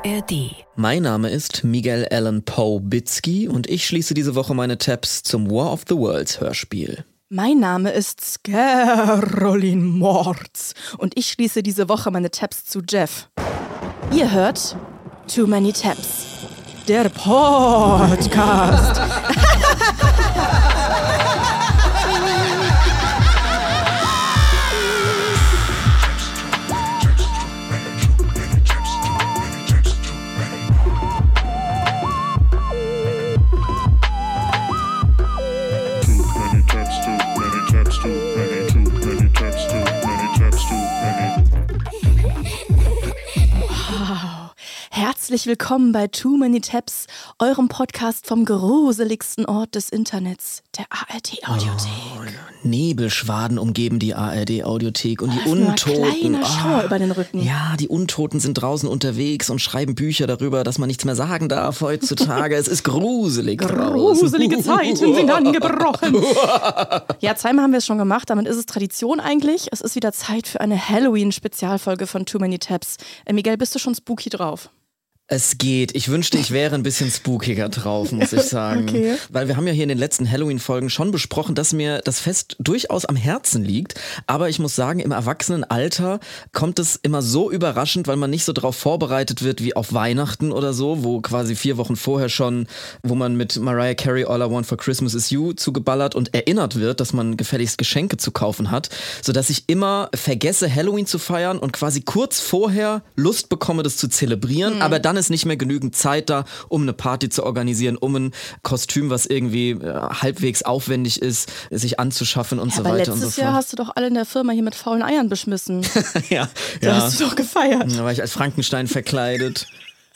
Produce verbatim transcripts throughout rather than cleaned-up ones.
R D. Mein Name ist Miguel Allen Poe-Bitzky und ich schließe diese Woche meine Tabs zum War of the Worlds Hörspiel. Mein Name ist Scaroline Mords und ich schließe diese Woche meine Tabs zu Jeff. Ihr hört Too Many Tabs, der Podcast. Herzlich willkommen bei Too Many Tabs, eurem Podcast vom gruseligsten Ort des Internets, der A R D-Audiothek. Oh, Nebelschwaden umgeben die A R D-Audiothek und die Untoten. Ein kleiner Schauer oh, über den Rücken. Ja, die Untoten sind draußen unterwegs und schreiben Bücher darüber, dass man nichts mehr sagen darf heutzutage. Es ist gruselig draußen. Gruselige Zeiten sind angebrochen. Ja, zweimal haben wir es schon gemacht, damit ist es Tradition eigentlich. Es ist wieder Zeit für eine Halloween-Spezialfolge von Too Many Tabs. Äh, Miguel, bist du schon spooky drauf? Es geht. Ich wünschte, ich wäre ein bisschen spookiger drauf, muss ich sagen. Okay. Weil wir haben ja hier in den letzten Halloween-Folgen schon besprochen, dass mir das Fest durchaus am Herzen liegt. Aber ich muss sagen, im Erwachsenenalter kommt es immer so überraschend, weil man nicht so darauf vorbereitet wird wie auf Weihnachten oder so, wo quasi vier Wochen vorher schon, wo man mit Mariah Carey All I Want for Christmas Is You zugeballert und erinnert wird, dass man gefälligst Geschenke zu kaufen hat, sodass ich immer vergesse, Halloween zu feiern und quasi kurz vorher Lust bekomme, das zu zelebrieren, mhm. aber dann ist nicht mehr genügend Zeit da, um eine Party zu organisieren, um ein Kostüm, was irgendwie äh, halbwegs aufwendig ist, sich anzuschaffen und ja, so aber weiter und so fort. Letztes Jahr hast du doch alle in der Firma hier mit faulen Eiern beschmissen. ja, da ja. hast du doch gefeiert. Da war ich als Frankenstein verkleidet.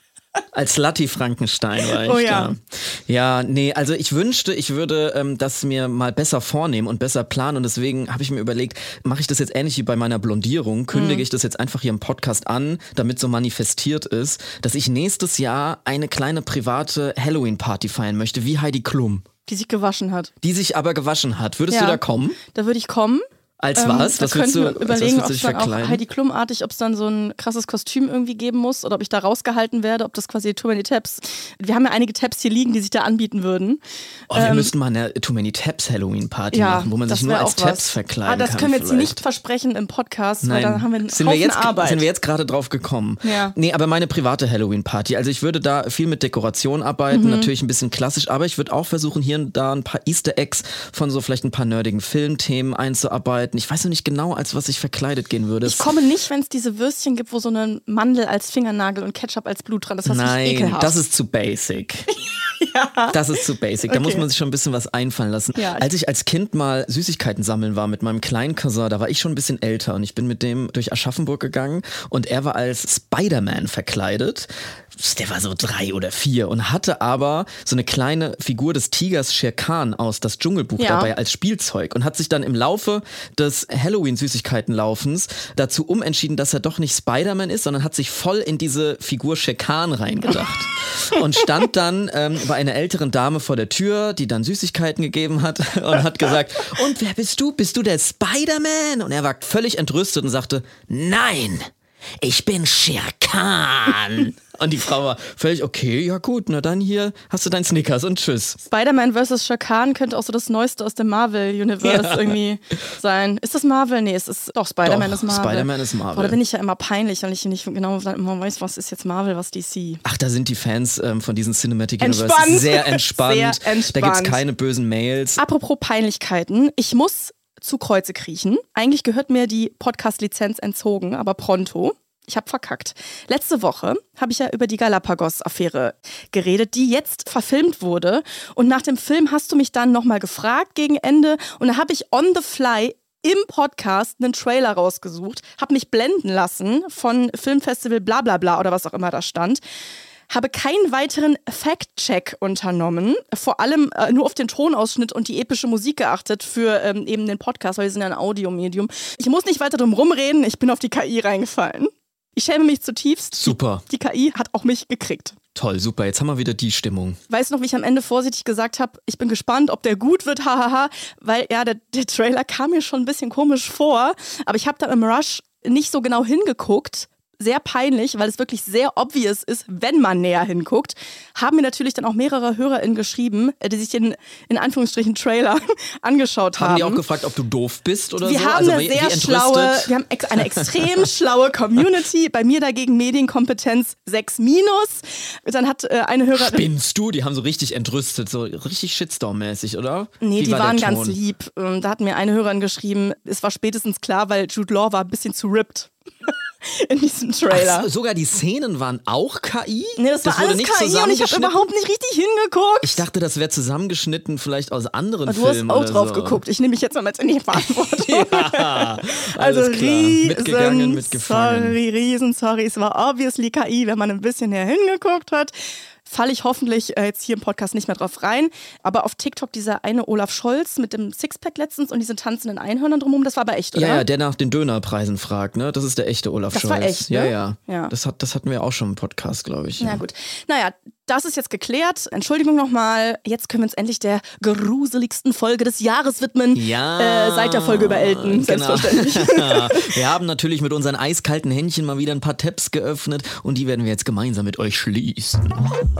Als Latti Frankenstein war ich oh, ja. da. Ja, nee, also ich wünschte, ich würde ähm, das mir mal besser vornehmen und besser planen und deswegen habe ich mir überlegt, mache ich das jetzt ähnlich wie bei meiner Blondierung, kündige mhm. ich das jetzt einfach hier im Podcast an, damit so manifestiert ist, dass ich nächstes Jahr eine kleine private Halloween-Party feiern möchte, wie Heidi Klum. Die sich gewaschen hat. Die sich aber gewaschen hat. Würdest ja, du da kommen? Da würde ich kommen. Als was? Ähm, was willst du, überlegen, als was willst du ob dich es dann verkleiden? auch Heidi Klum-artig, ob es dann so ein krasses Kostüm irgendwie geben muss oder ob ich da rausgehalten werde, ob das quasi Too Many Tabs. Wir haben ja einige Tabs hier liegen, die sich da anbieten würden. Oh, wir ähm, müssten mal eine Too Many Tabs Halloween-Party ja, machen, wo man sich nur als Tabs was. verkleiden kann. Ah, das kann können wir jetzt vielleicht. nicht versprechen im Podcast, Nein. weil dann haben wir einen sind Haufen wir jetzt, Arbeit. Sind wir jetzt gerade drauf gekommen. Ja. Nee, aber meine private Halloween-Party, also ich würde da viel mit Dekoration arbeiten, mhm. natürlich ein bisschen klassisch, aber ich würde auch versuchen, hier und da ein paar Easter Eggs von so vielleicht ein paar nerdigen Filmthemen einzuarbeiten. Ich weiß noch nicht genau, als was ich verkleidet gehen würde. Ich komme nicht, wenn es diese Würstchen gibt, wo so eine Mandel als Fingernagel und Ketchup als Blut dran ist. Das Nein, ist ekelhaft. das ist zu basic. ja. Das ist zu basic. Da okay. muss man sich schon ein bisschen was einfallen lassen. Ja, ich als ich als Kind mal Süßigkeiten sammeln war mit meinem kleinen Cousin, da war ich schon ein bisschen älter und ich bin mit dem durch Aschaffenburg gegangen und er war als Spider-Man verkleidet. Der war so drei oder vier und hatte aber so eine kleine Figur des Tigers Shere Khan aus Das Dschungelbuch ja. dabei als Spielzeug und hat sich dann im Laufe des Halloween-Süßigkeitenlaufens dazu umentschieden, dass er doch nicht Spider-Man ist, sondern hat sich voll in diese Figur Shere Khan reingedacht und stand dann ähm, bei einer älteren Dame vor der Tür, die dann Süßigkeiten gegeben hat und hat gesagt, und wer bist du? Bist du der Spider-Man? Und er war völlig entrüstet und sagte, nein, ich bin Shere Khan. Und die Frau war völlig, okay, ja gut, na dann hier hast du dein Snickers und tschüss. Spider-Man versus Shere Khan könnte auch so das Neueste aus dem Marvel-Universe ja. irgendwie sein. Ist das Marvel? Nee, es ist doch, Spider-Man ist Marvel. Spider-Man ist Marvel. Boah, da bin ich ja immer peinlich, weil ich nicht genau weiß, was ist jetzt Marvel, was D C. Ach, da sind die Fans ähm, von diesen Cinematic Universe entspannt. sehr entspannt. Sehr entspannt. Da gibt's keine bösen Mails. Apropos Peinlichkeiten, ich muss zu Kreuze kriechen. Eigentlich gehört mir die Podcast-Lizenz entzogen, aber pronto. Ich habe verkackt. Letzte Woche habe ich ja über die Galapagos-Affäre geredet, die jetzt verfilmt wurde. Und nach dem Film hast du mich dann nochmal gefragt gegen Ende. Und da habe ich on the fly im Podcast einen Trailer rausgesucht, habe mich blenden lassen von Filmfestival bla bla bla oder was auch immer da stand. Habe keinen weiteren Fact-Check unternommen, vor allem äh, nur auf den Tonausschnitt und die epische Musik geachtet für ähm, eben den Podcast, weil wir sind ja ein Audiomedium. Ich muss nicht weiter drum rumreden, ich bin auf die K I reingefallen. Ich schäme mich zutiefst. Super. Die, die K I hat auch mich gekriegt. Toll, super, jetzt haben wir wieder die Stimmung. Weißt du noch, wie ich am Ende vorsichtig gesagt habe, ich bin gespannt, ob der gut wird, hahaha, weil ja, der, der Trailer kam mir schon ein bisschen komisch vor, aber ich habe da im Rush nicht so genau hingeguckt, sehr peinlich, weil es wirklich sehr obvious ist, wenn man näher hinguckt, haben mir natürlich dann auch mehrere HörerInnen geschrieben, die sich den, in Anführungsstrichen, Trailer angeschaut haben. Haben die auch gefragt, ob du doof bist oder wir so? Haben also eine wie, sehr wie schlaue, wir haben ex- eine extrem schlaue Community. Bei mir dagegen Medienkompetenz sechs minus. Dann hat äh, eine Hörerin... Spinnst du? Die haben so richtig entrüstet, so richtig Shitstorm-mäßig, oder? Nee, wie die war waren der ganz Ton? lieb. Da hat mir eine Hörerin geschrieben, es war spätestens klar, weil Jude Law war ein bisschen zu ripped. In diesem Trailer. Ach, sogar die Szenen waren auch K I? Nee, das, das war wurde alles nicht K I und ich habe überhaupt nicht richtig hingeguckt. Ich dachte, das wäre zusammengeschnitten vielleicht aus anderen und du Filmen. Du hast auch oder drauf so. geguckt. Ich nehme mich jetzt mal mit in die Verantwortung. Ja, also alles klar. riesen, Mitgegangen, mitgefangen. sorry, riesen sorry. Es war obviously K I, wenn man ein bisschen näher hingeguckt hat. Falle ich hoffentlich äh, jetzt hier im Podcast nicht mehr drauf rein. Aber auf TikTok dieser eine Olaf Scholz mit dem Sixpack letztens und diesen tanzenden Einhörnern drumherum, das war aber echt, oder? Ja, ja, der nach den Dönerpreisen fragt, ne? Das ist der echte Olaf das Scholz. Das war echt, ne? Ja, ja. ja. Das, hat, das hatten wir auch schon im Podcast, glaube ich. Na ja. gut. Naja, das ist jetzt geklärt. Entschuldigung nochmal. Jetzt können wir uns endlich der gruseligsten Folge des Jahres widmen. Ja. Äh, seit der Folge über Elton, genau. selbstverständlich. Wir haben natürlich mit unseren eiskalten Händchen mal wieder ein paar Tabs geöffnet und die werden wir jetzt gemeinsam mit euch schließen.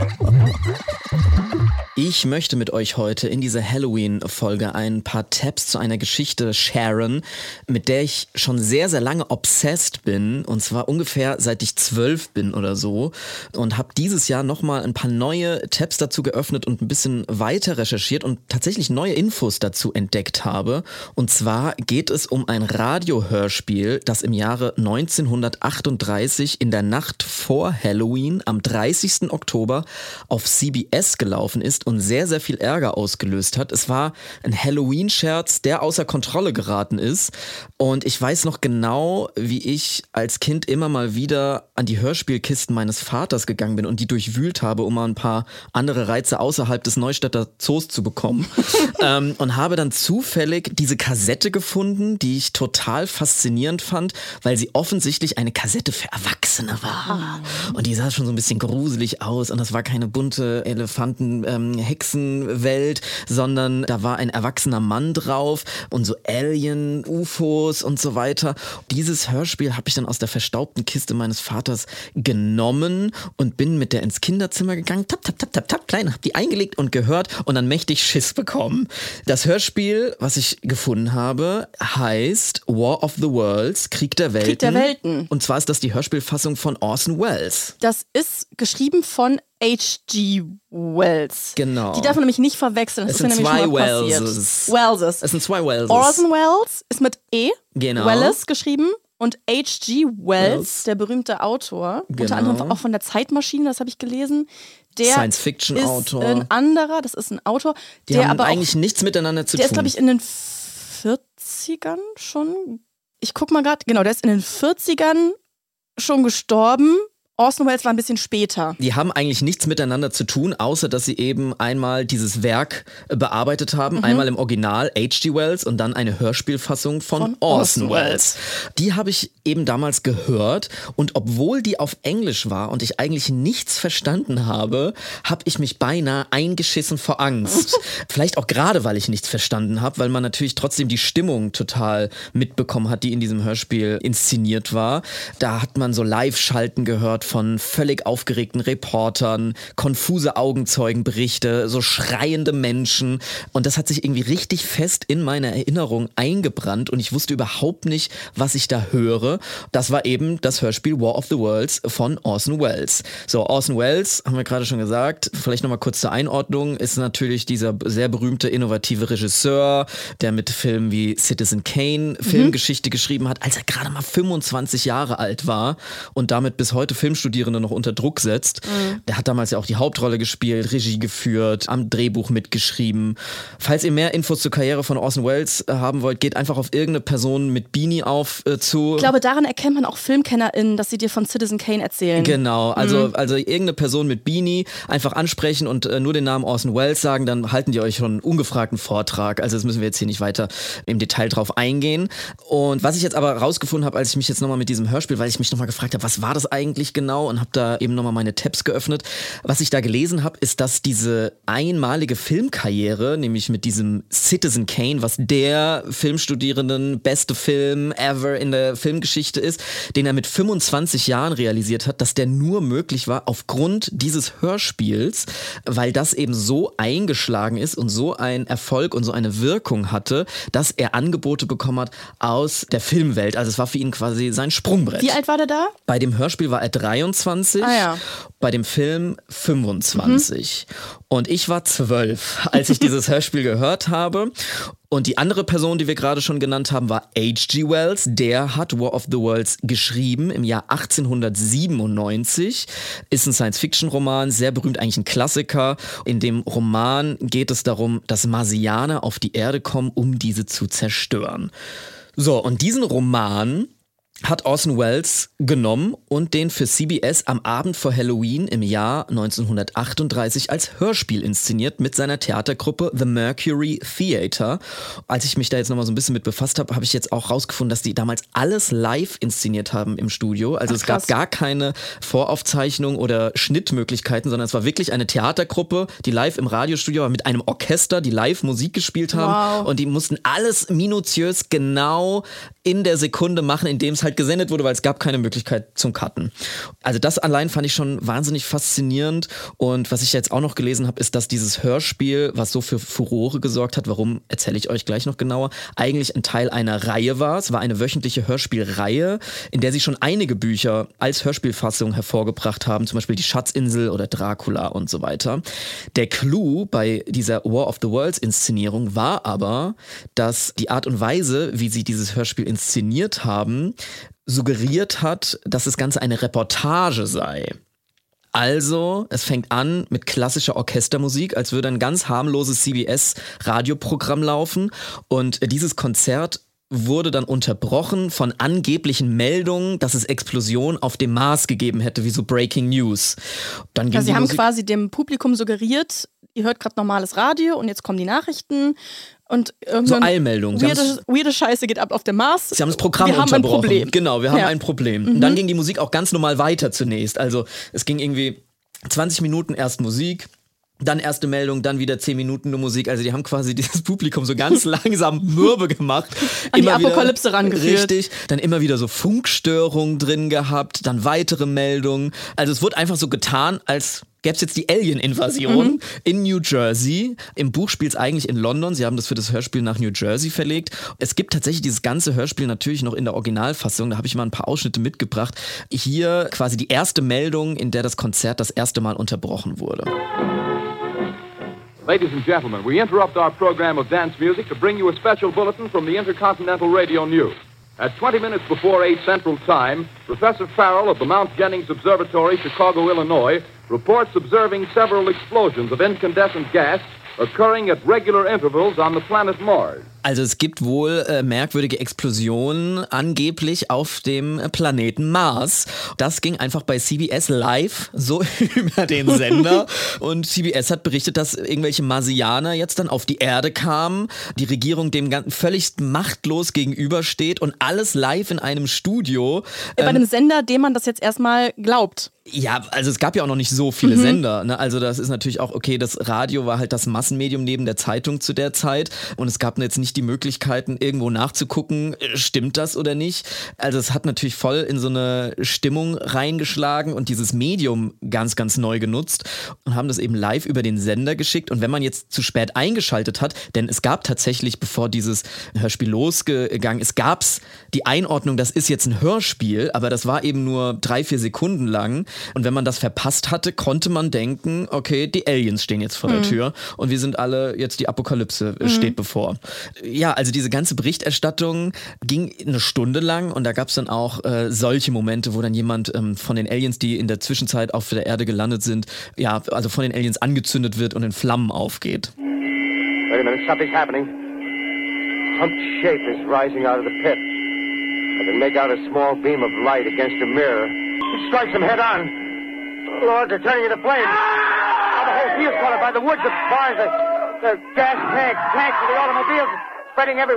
Ich möchte mit euch heute in dieser Halloween-Folge ein paar Tabs zu einer Geschichte sharen, mit der ich schon sehr, sehr lange obsessed bin. Und zwar ungefähr seit ich zwölf bin oder so. Und habe dieses Jahr nochmal ein paar neue Tabs dazu geöffnet und ein bisschen weiter recherchiert und tatsächlich neue Infos dazu entdeckt habe. Und zwar geht es um ein Radiohörspiel, das im Jahre neunzehnhundertachtunddreißig in der Nacht vor Halloween am dreißigsten Oktober auf C B S gelaufen ist und sehr, sehr viel Ärger ausgelöst hat. Es war ein Halloween-Scherz, der außer Kontrolle geraten ist. Und ich weiß noch genau, wie ich als Kind immer mal wieder an die Hörspielkisten meines Vaters gegangen bin und die durchwühlt habe, um mal ein paar andere Reize außerhalb des Neustädter Zoos zu bekommen. ähm, und habe dann zufällig diese Kassette gefunden, die ich total faszinierend fand, weil sie offensichtlich eine Kassette für Erwachsene war. Und die sah schon so ein bisschen gruselig aus und das war keine bunte Elefanten- ähm, Hexenwelt, sondern da war ein erwachsener Mann drauf und so Alien, U F Os und so weiter. Dieses Hörspiel habe ich dann aus der verstaubten Kiste meines Vaters genommen und bin mit der ins Kinderzimmer gegangen, tap, tap, tap, tap, tap, klein, hab die eingelegt und gehört und dann mächtig Schiss bekommen. Das Hörspiel, was ich gefunden habe, heißt War of the Worlds, Krieg der Welten. Krieg der Welten. Und zwar ist das die Hörspielfassung von Orson Welles. Das ist geschrieben von H G Wells. Genau. Die darf man nämlich nicht verwechseln. Das Es ist mir sind nämlich zwei schon mal Welleses. passiert. Welleses. Es sind zwei Welleses. Orson Welles ist mit E. Genau. Welles geschrieben. Und H G Wells, Wells. der berühmte Autor, Genau. unter anderem auch von der Zeitmaschine, das habe ich gelesen. Der Science-Fiction-Autor. ist ein anderer, das ist ein Autor, Die der haben aber eigentlich auch, nichts miteinander zu der tun. ist, glaube ich, in den vierzigern schon, ich guck mal gerade, genau, der ist in den vierzigern schon gestorben. Orson Welles war ein bisschen später. Die haben eigentlich nichts miteinander zu tun, außer dass sie eben einmal dieses Werk äh, bearbeitet haben, mhm. einmal im Original H G Wells und dann eine Hörspielfassung von, von Orson Welles. Die habe ich eben damals gehört und obwohl die auf Englisch war und ich eigentlich nichts verstanden habe, habe ich mich beinahe eingeschissen vor Angst. Vielleicht auch gerade, weil ich nichts verstanden habe, weil man natürlich trotzdem die Stimmung total mitbekommen hat, die in diesem Hörspiel inszeniert war. Da hat man so Live-Schalten gehört von völlig aufgeregten Reportern, konfuse Augenzeugenberichte, so schreiende Menschen und das hat sich irgendwie richtig fest in meine Erinnerung eingebrannt und ich wusste überhaupt nicht, was ich da höre. Das war eben das Hörspiel War of the Worlds von Orson Welles. So, Orson Welles, haben wir gerade schon gesagt, vielleicht nochmal kurz zur Einordnung, ist natürlich dieser sehr berühmte, innovative Regisseur, der mit Filmen wie Citizen Kane Filmgeschichte mhm. geschrieben hat, als er gerade mal fünfundzwanzig Jahre alt war und damit bis heute Filmstudierende noch unter Druck setzt. Mhm. Der hat damals ja auch die Hauptrolle gespielt, Regie geführt, am Drehbuch mitgeschrieben. Falls ihr mehr Infos zur Karriere von Orson Welles äh, haben wollt, geht einfach auf irgendeine Person mit Beanie auf äh, zu. Ich glaube, daran erkennt man auch FilmkennerInnen, dass sie dir von Citizen Kane erzählen. Genau, also, mhm. also irgendeine Person mit Beanie einfach ansprechen und äh, nur den Namen Orson Welles sagen, dann halten die euch schon einen ungefragten Vortrag. Also das müssen wir jetzt hier nicht weiter im Detail drauf eingehen. Und was ich jetzt aber rausgefunden habe, als ich mich jetzt nochmal mit diesem Hörspiel, weil ich mich nochmal gefragt habe, was war das eigentlich genau und habe da eben nochmal meine Tabs geöffnet. Was ich da gelesen habe, ist, dass diese einmalige Filmkarriere, nämlich mit diesem Citizen Kane, was der Filmstudierenden beste Film ever in der Filmgeschichte ist, den er mit fünfundzwanzig Jahren realisiert hat, dass der nur möglich war aufgrund dieses Hörspiels, weil das eben so eingeschlagen ist und so ein Erfolg und so eine Wirkung hatte, dass er Angebote bekommen hat aus der Filmwelt. Also es war für ihn quasi sein Sprungbrett. Wie alt war der da? Bei dem Hörspiel war er dreiundzwanzig, ah, ja. bei dem Film fünfundzwanzig. Mhm. Und ich war zwölf, als ich dieses Hörspiel gehört habe. Und die andere Person, die wir gerade schon genannt haben, war H G Wells. Der hat War of the Worlds geschrieben im Jahr achtzehnhundertsiebenundneunzig. Ist ein Science-Fiction-Roman, sehr berühmt, eigentlich ein Klassiker. In dem Roman geht es darum, dass Marsianer auf die Erde kommen, um diese zu zerstören. So, und diesen Roman hat Orson Welles genommen und den für C B S am Abend vor Halloween im Jahr neunzehnhundertachtunddreißig als Hörspiel inszeniert mit seiner Theatergruppe The Mercury Theatre. Als ich mich da jetzt nochmal so ein bisschen mit befasst habe, habe ich jetzt auch rausgefunden, dass die damals alles live inszeniert haben im Studio. Also Ach, es gab gar keine Voraufzeichnung oder Schnittmöglichkeiten, sondern es war wirklich eine Theatergruppe, die live im Radiostudio war mit einem Orchester, die live Musik gespielt haben. Wow. Und die mussten alles minutiös genau in der Sekunde machen, in dem es halt gesendet wurde, weil es gab keine Möglichkeit zum Cutten. Also das allein fand ich schon wahnsinnig faszinierend. Und was ich jetzt auch noch gelesen habe, ist, dass dieses Hörspiel, was so für Furore gesorgt hat, warum, erzähle ich euch gleich noch genauer, eigentlich ein Teil einer Reihe war. Es war eine wöchentliche Hörspielreihe, in der sie schon einige Bücher als Hörspielfassung hervorgebracht haben, zum Beispiel die Schatzinsel oder Dracula und so weiter. Der Clou bei dieser War of the Worlds Inszenierung war aber, dass die Art und Weise, wie sie dieses Hörspiel inszeniert haben, suggeriert hat, dass das Ganze eine Reportage sei. Also, es fängt an mit klassischer Orchestermusik, als würde ein ganz harmloses C B S-Radioprogramm laufen. Und dieses Konzert wurde dann unterbrochen von angeblichen Meldungen, dass es Explosionen auf dem Mars gegeben hätte, wie so Breaking News. Dann ging also sie die haben Musik quasi dem Publikum suggeriert, ihr hört gerade normales Radio und jetzt kommen die Nachrichten. Und so Eilmeldungen. Weirde, weirde Scheiße geht ab auf dem Mars. Sie haben das Programm wir unterbrochen. Haben ein Problem. Genau, wir haben ja. ein Problem. Mhm. Und dann ging die Musik auch ganz normal weiter zunächst. Also es ging irgendwie zwanzig Minuten erst Musik, dann erste Meldung, dann wieder zehn Minuten nur Musik. Also die haben quasi dieses Publikum so ganz langsam mürbe gemacht. An immer die Apokalypse wieder, rangeführt. Richtig. Dann immer wieder so Funkstörungen drin gehabt, dann weitere Meldungen. Also es wurde einfach so getan, als gäbe es jetzt die Alien-Invasion mhm. in New Jersey. Im Buch spielt es eigentlich in London. Sie haben das für das Hörspiel nach New Jersey verlegt. Es gibt tatsächlich dieses ganze Hörspiel natürlich noch in der Originalfassung. Da habe ich mal ein paar Ausschnitte mitgebracht. Hier quasi die erste Meldung, in der das Konzert das erste Mal unterbrochen wurde. Ladies and gentlemen, we interrupt our program of dance music to bring you a special bulletin from the Intercontinental Radio News. At twenty minutes before eight Central Time, Professor Farrell of the Mount Jennings Observatory, Chicago, Illinois, reports observing several explosions of incandescent gas occurring at regular intervals on the planet Mars. Also es gibt wohl äh, merkwürdige Explosionen angeblich auf dem Planeten Mars. Das ging einfach bei C B S live so über den Sender und C B S hat berichtet, dass irgendwelche Marsianer jetzt dann auf die Erde kamen, die Regierung dem Ganzen völlig machtlos gegenübersteht und alles live in einem Studio. Bei ähm, einem Sender, dem man das jetzt erstmal glaubt. Ja, also es gab ja auch noch nicht so viele mhm. Sender. Ne? Also das ist natürlich auch, okay, das Radio war halt das Massenmedium neben der Zeitung zu der Zeit und es gab jetzt nicht die Möglichkeiten, irgendwo nachzugucken, stimmt das oder nicht. Also es hat natürlich voll in so eine Stimmung reingeschlagen und dieses Medium ganz, ganz neu genutzt und haben das eben live über den Sender geschickt. Und wenn man jetzt zu spät eingeschaltet hat, denn es gab tatsächlich, bevor dieses Hörspiel losgegangen ist, gab es die Einordnung, das ist jetzt ein Hörspiel, aber das war eben nur drei, vier Sekunden lang. Und wenn man das verpasst hatte, konnte man denken, okay, die Aliens stehen jetzt vor mhm. der Tür und wir sind alle, jetzt die Apokalypse mhm. steht bevor. Ja, also diese ganze Berichterstattung ging eine Stunde lang und da gab es dann auch äh, solche Momente, wo dann jemand ähm, von den Aliens, die in der Zwischenzeit auf der Erde gelandet sind, ja, also von den Aliens angezündet wird und in Flammen aufgeht. Wait a minute, something's happening. Some shape is rising out of the pit. I can make out a small beam of light against a mirror. It strikes them head on. Lord, they're turning into flames. Oh, the whole field's caught up by the woods, the barns, the, the gas tanks, tanks for the automobiles, spreading everywhere.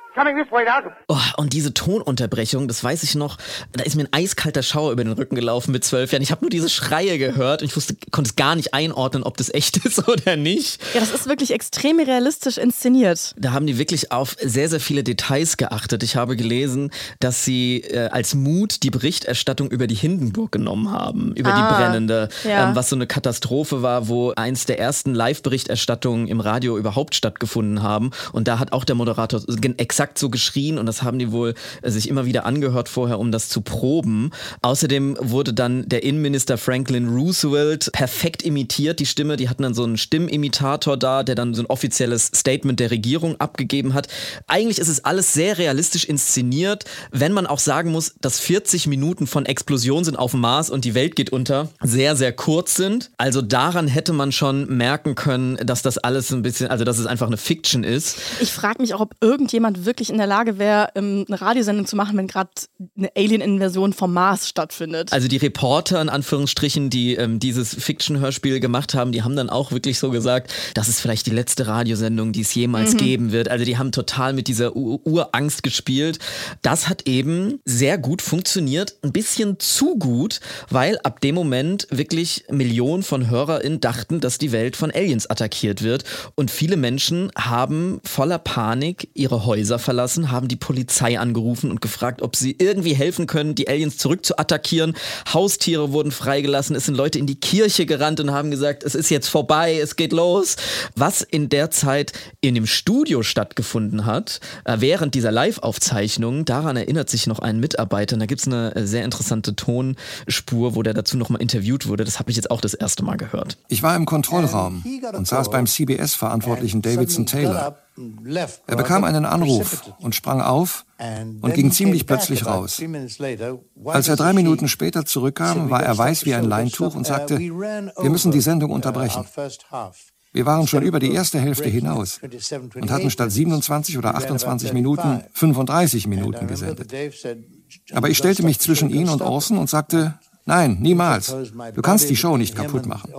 Coming this way now. Oh, und diese Tonunterbrechung, das weiß ich noch, da ist mir ein eiskalter Schauer über den Rücken gelaufen mit zwölf Jahren. Ich habe nur diese Schreie gehört und ich wusste, konnte es gar nicht einordnen, ob das echt ist oder nicht. Ja, das ist wirklich extrem realistisch inszeniert. Da haben die wirklich auf sehr, sehr viele Details geachtet. Ich habe gelesen, dass sie äh, als Mut die Berichterstattung über die Hindenburg genommen haben, über ah, die brennende, ja. ähm, was so eine Katastrophe war, wo eins der ersten Live-Berichterstattungen im Radio überhaupt stattgefunden haben. Und da hat auch der Moderator exakt so geschrien und das haben die wohl äh, sich immer wieder angehört vorher, um das zu proben. Außerdem wurde dann der Innenminister Franklin Roosevelt perfekt imitiert, die Stimme. Die hatten dann so einen Stimmimitator da, der dann so ein offizielles Statement der Regierung abgegeben hat. Eigentlich ist es alles sehr realistisch inszeniert, wenn man auch sagen muss, dass vierzig Minuten von Explosion sind auf dem Mars und die Welt geht unter, sehr, sehr kurz sind. Also daran hätte man schon merken können, dass das alles ein bisschen, also dass es einfach eine Fiction ist. Ich frage mich auch, ob irgendjemand wirklich in der Lage wäre, eine Radiosendung zu machen, wenn gerade eine Alien-Invasion vom Mars stattfindet. Also die Reporter, in Anführungsstrichen, die ähm, dieses Fiction-Hörspiel gemacht haben, die haben dann auch wirklich so gesagt, das ist vielleicht die letzte Radiosendung, die es jemals mhm. geben wird. Also die haben total mit dieser U- Urangst gespielt. Das hat eben sehr gut funktioniert, ein bisschen zu gut, weil ab dem Moment wirklich Millionen von HörerInnen dachten, dass die Welt von Aliens attackiert wird. Und viele Menschen haben voller Panik ihre Häuser verlassen, haben die Polizei angerufen und gefragt, ob sie irgendwie helfen können, die Aliens zurück zu attackieren. Haustiere wurden freigelassen, es sind Leute in die Kirche gerannt und haben gesagt, es ist jetzt vorbei, es geht los. Was in der Zeit in dem Studio stattgefunden hat, während dieser Live-Aufzeichnung, daran erinnert sich noch ein Mitarbeiter. Und da gibt es eine sehr interessante Tonspur, wo der dazu nochmal interviewt wurde. Das habe ich jetzt auch das erste Mal gehört. Ich war im Kontrollraum und saß beim C B S-Verantwortlichen Davidson Taylor. Er bekam einen Anruf und sprang auf und ging ziemlich plötzlich raus. Als er drei Minuten später zurückkam, war er weiß wie ein Leintuch und sagte, wir müssen die Sendung unterbrechen. Wir waren schon über die erste Hälfte hinaus und hatten statt siebenundzwanzig oder achtundzwanzig Minuten fünfunddreißig Minuten gesendet. Aber ich stellte mich zwischen ihn und Orson und sagte, nein, niemals. Du kannst die Show nicht kaputt machen.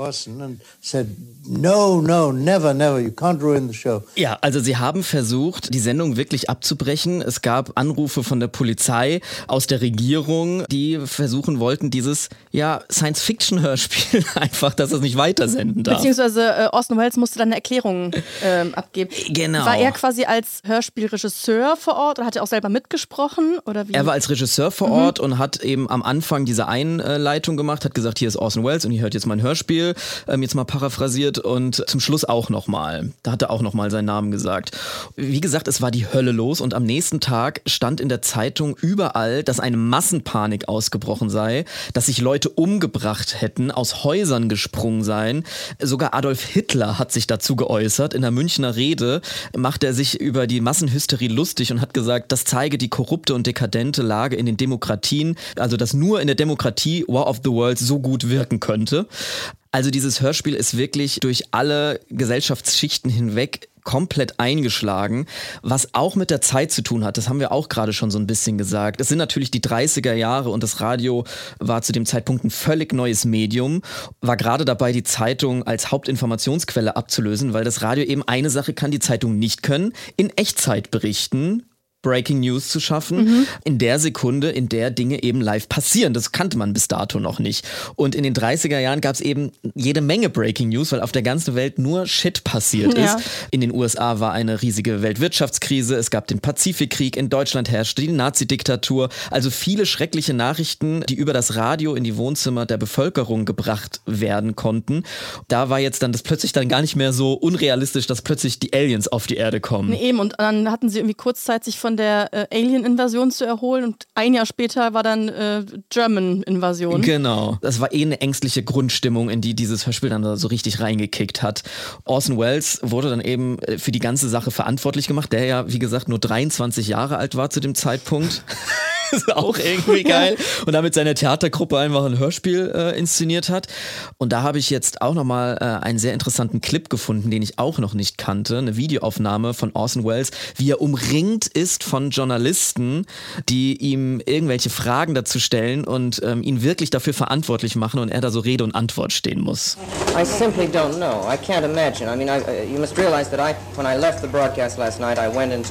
No, no, never, never. You can't ruin the show. Ja, also sie haben versucht, die Sendung wirklich abzubrechen. Es gab Anrufe von der Polizei, aus der Regierung, die versuchen wollten, dieses ja Science-Fiction-Hörspiel einfach, dass es nicht weitersenden darf. Beziehungsweise äh, Orson Welles musste dann eine Erklärung ähm, abgeben. Genau. War er quasi als Hörspielregisseur vor Ort oder hat er auch selber mitgesprochen? Oder wie? Er war als Regisseur vor mhm. Ort und hat eben am Anfang diese Einleitung gemacht, hat gesagt, hier ist Orson Welles und ihr hört jetzt mein Hörspiel, ähm, jetzt mal paraphrasiert. Und zum Schluss auch nochmal. Da hat er auch nochmal seinen Namen gesagt. Wie gesagt, es war die Hölle los und am nächsten Tag stand in der Zeitung überall, dass eine Massenpanik ausgebrochen sei, dass sich Leute umgebracht hätten, aus Häusern gesprungen seien. Sogar Adolf Hitler hat sich dazu geäußert. In der Münchner Rede macht er sich über die Massenhysterie lustig und hat gesagt, das zeige die korrupte und dekadente Lage in den Demokratien, also dass nur in der Demokratie War of the Worlds so gut wirken könnte. Also dieses Hörspiel ist wirklich durch alle Gesellschaftsschichten hinweg komplett eingeschlagen, was auch mit der Zeit zu tun hat. Das haben wir auch gerade schon so ein bisschen gesagt. Es sind natürlich die dreißiger Jahre und das Radio war zu dem Zeitpunkt ein völlig neues Medium, war gerade dabei, die Zeitung als Hauptinformationsquelle abzulösen, weil das Radio eben eine Sache kann, die Zeitung nicht können, in Echtzeit berichten, Breaking News zu schaffen, mhm. in der Sekunde, in der Dinge eben live passieren. Das kannte man bis dato noch nicht. Und in den dreißiger Jahren gab es eben jede Menge Breaking News, weil auf der ganzen Welt nur Shit passiert ja. ist. In den U S A war eine riesige Weltwirtschaftskrise, es gab den Pazifikkrieg, in Deutschland herrschte die Nazi-Diktatur. Also viele schreckliche Nachrichten, die über das Radio in die Wohnzimmer der Bevölkerung gebracht werden konnten. Da war jetzt dann das plötzlich dann gar nicht mehr so unrealistisch, dass plötzlich die Aliens auf die Erde kommen. Nee, eben, und dann hatten sie irgendwie kurzzeitig von der äh, Alien-Invasion zu erholen und ein Jahr später war dann äh, German-Invasion. Genau. Das war eh eine ängstliche Grundstimmung, in die dieses Hörspiel dann so richtig reingekickt hat. Orson Welles wurde dann eben für die ganze Sache verantwortlich gemacht, der ja, wie gesagt, nur dreiundzwanzig Jahre alt war zu dem Zeitpunkt. Ist auch irgendwie geil. Und damit seine Theatergruppe einfach ein Hörspiel äh, inszeniert hat. Und da habe ich jetzt auch nochmal äh, einen sehr interessanten Clip gefunden, den ich auch noch nicht kannte. Eine Videoaufnahme von Orson Welles, wie er umringt ist von Journalisten, die ihm irgendwelche Fragen dazu stellen und ähm, ihn wirklich dafür verantwortlich machen und er da so Rede und Antwort stehen muss. I simply don't know. I can't imagine. I mean, I, uh, you must realize that I, when I left the broadcast last night, I went into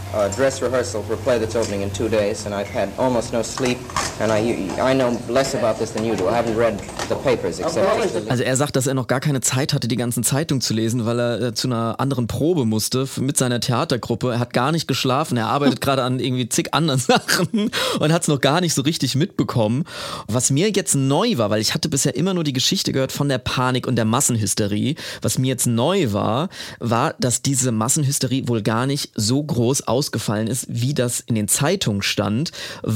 uh, dress rehearsal for a play that's opening in two days, and I've had almost no sleep, and I, I know less about this than you do. I haven't read the papers except... Also er sagt, dass er noch gar keine Zeit hatte, die ganzen Zeitungen zu lesen, weil er äh, zu einer anderen Probe musste mit seiner Theatergruppe. Er hat gar nicht geschlafen, er arbeitet gerade an irgendwie zig anderen Sachen und hat es noch gar nicht so richtig mitbekommen. Was mir jetzt neu war, weil ich hatte bisher immer nur die Geschichte gehört von der Panik und der Massenhysterie, was mir jetzt neu war, war, dass diese Massenhysterie wohl gar nicht so groß ausgefallen ist, wie das in den Zeitungen stand,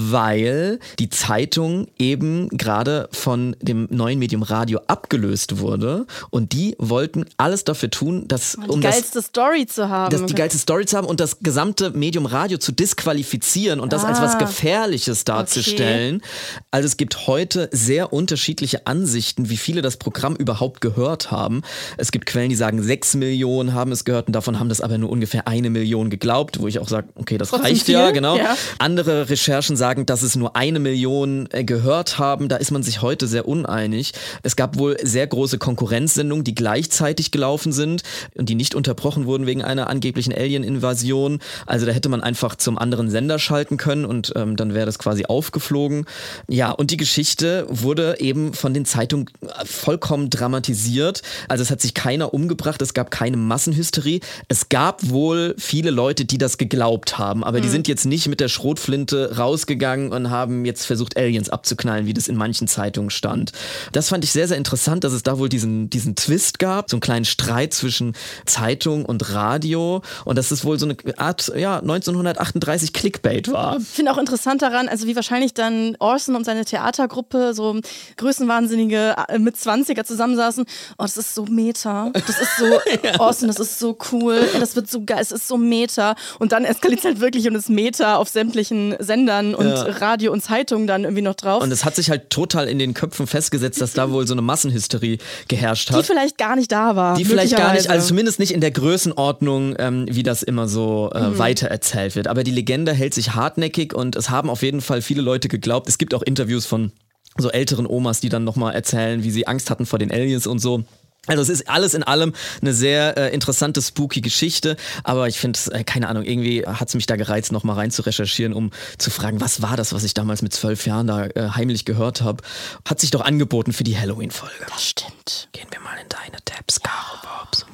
weil die Zeitung eben gerade von dem neuen Medium Radio abgelöst wurde und die wollten alles dafür tun, dass die um geilste das, Story zu haben. Das, die geilste Story zu haben und das gesamte Medium Radio zu disqualifizieren und das ah, als was Gefährliches darzustellen. Okay. Also es gibt heute sehr unterschiedliche Ansichten, wie viele das Programm überhaupt gehört haben. Es gibt Quellen, die sagen, sechs Millionen haben es gehört und davon haben das aber nur ungefähr eine Million geglaubt, wo ich auch sage, okay, das Trotzdem reicht viel? ja, genau. Ja. Andere Recherchen sagen, dass es nur eine Million gehört haben. Da ist man sich heute sehr uneinig. Es gab wohl sehr große Konkurrenzsendungen, die gleichzeitig gelaufen sind und die nicht unterbrochen wurden wegen einer angeblichen Alien-Invasion. Also da hätte man einfach zum anderen Sender schalten können und ähm, dann wäre das quasi aufgeflogen. Ja, und die Geschichte wurde eben von den Zeitungen vollkommen dramatisiert. Also es hat sich keiner umgebracht, es gab keine Massenhysterie. Es gab wohl viele Leute, die das geglaubt haben, aber mhm. die sind jetzt nicht mit der Schrotflinte rausgegangen und haben jetzt versucht, Aliens abzuknallen, wie das in manchen Zeitungen stand. Das fand ich sehr, sehr interessant, dass es da wohl diesen, diesen Twist gab, so einen kleinen Streit zwischen Zeitung und Radio und dass es wohl so eine Art ja, neunzehnhundertachtunddreißig Clickbait war. Ich finde auch interessant daran, also wie wahrscheinlich dann Orson und seine Theatergruppe, so Größenwahnsinnige mit zwanziger zusammensaßen. Oh, das ist so Meta. Das ist so, ja. Orson, das ist so cool. Das wird so geil, es ist so Meta. Und dann eskaliert es halt wirklich und ist Meta auf sämtlichen Sendern und ja. Radio und Zeitungen dann irgendwie noch drauf. Und es hat sich halt total in den Köpfen festgesetzt, dass da wohl so eine Massenhysterie geherrscht hat. Die vielleicht gar nicht da war. Die vielleicht gar nicht, also zumindest nicht in der Größenordnung, ähm, wie das immer so äh, mhm. weitererzählt wird. Aber die Legende hält sich hartnäckig und es haben auf jeden Fall viele Leute geglaubt. Es gibt auch Interviews von so älteren Omas, die dann nochmal erzählen, wie sie Angst hatten vor den Aliens und so. Also es ist alles in allem eine sehr äh, interessante, spooky Geschichte, aber ich finde, äh, keine Ahnung, irgendwie hat es mich da gereizt, nochmal rein zu recherchieren, um zu fragen, was war das, was ich damals mit zwölf Jahren da äh, heimlich gehört habe. Hat sich doch angeboten für die Halloween-Folge. Das stimmt. Gehen wir mal in deine Tabs, Caro Bobs.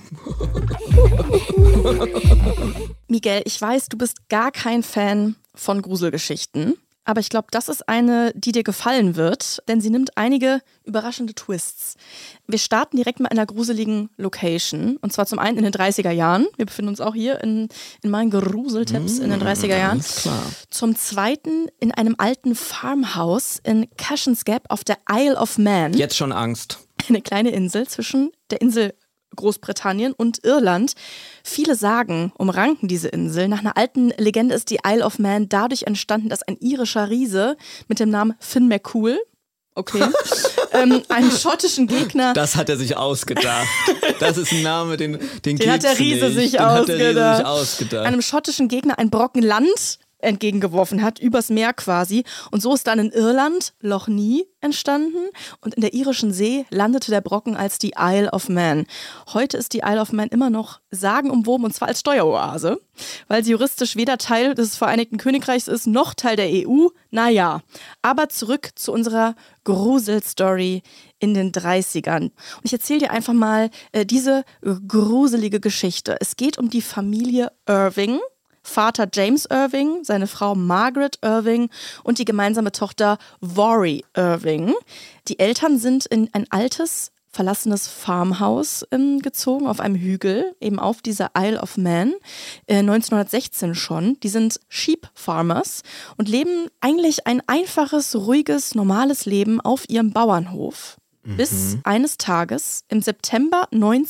Miguel, ich weiß, du bist gar kein Fan von Gruselgeschichten. Aber ich glaube, das ist eine, die dir gefallen wird, denn sie nimmt einige überraschende Twists. Wir starten direkt mal in einer gruseligen Location. Und zwar zum einen in den dreißiger Jahren. Wir befinden uns auch hier in, in meinen Gruseltipps mmh, in den dreißiger Jahren. Klar. Zum zweiten in einem alten Farmhaus in Cashans Gap auf der Isle of Man. Jetzt schon Angst. Eine kleine Insel zwischen der Insel Großbritannien und Irland. Viele Sagen umranken diese Insel. Nach einer alten Legende ist die Isle of Man dadurch entstanden, dass ein irischer Riese mit dem Namen Finn McCool, okay, ähm, einen schottischen Gegner... Das hat er sich ausgedacht. Das ist ein Name, den, den, den hat der Riese nicht. sich den ausgedacht. Hat der Riese sich ausgedacht. Einem schottischen Gegner einen Brocken Land entgegengeworfen hat, übers Meer quasi. Und so ist dann in Irland Loch Ness entstanden und in der irischen See landete der Brocken als die Isle of Man. Heute ist die Isle of Man immer noch sagenumwoben und zwar als Steueroase, weil sie juristisch weder Teil des Vereinigten Königreichs ist, noch Teil der E U. Naja, aber zurück zu unserer Gruselstory in den dreißigern. Und ich erzähle dir einfach mal äh, diese gruselige Geschichte. Es geht um die Familie Irving. Vater James Irving, seine Frau Margaret Irving und die gemeinsame Tochter Vori Irving. Die Eltern sind in ein altes, verlassenes Farmhaus ähm, gezogen, auf einem Hügel, eben auf dieser Isle of Man, äh, neunzehnhundertsechzehn schon. Die sind Sheep Farmers und leben eigentlich ein einfaches, ruhiges, normales Leben auf ihrem Bauernhof. Mhm. Bis eines Tages im September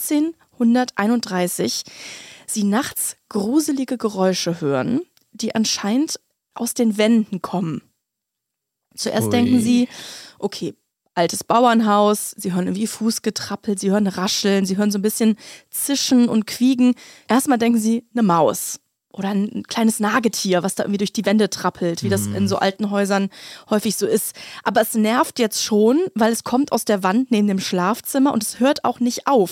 neunzehnhunderteinunddreißig sie nachts gruselige Geräusche hören, die anscheinend aus den Wänden kommen. Zuerst Ui. denken sie, okay, altes Bauernhaus, sie hören irgendwie Fußgetrappel, sie hören Rascheln, sie hören so ein bisschen Zischen und Quieken. Erstmal denken sie, eine Maus oder ein kleines Nagetier, was da irgendwie durch die Wände trappelt, wie das in so alten Häusern häufig so ist. Aber es nervt jetzt schon, weil es kommt aus der Wand neben dem Schlafzimmer und es hört auch nicht auf